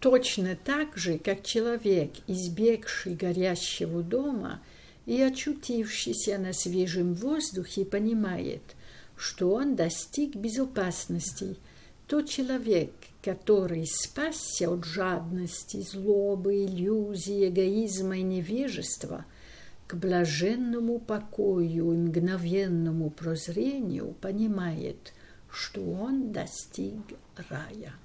Точно так же, как человек, избегший горящего дома и очутившийся на свежем воздухе, понимает, что он достиг безопасности, то человек, который спасся от жадности, злобы, иллюзий, эгоизма и невежества, к блаженному покою и мгновенному прозрению понимает, что он достиг рая.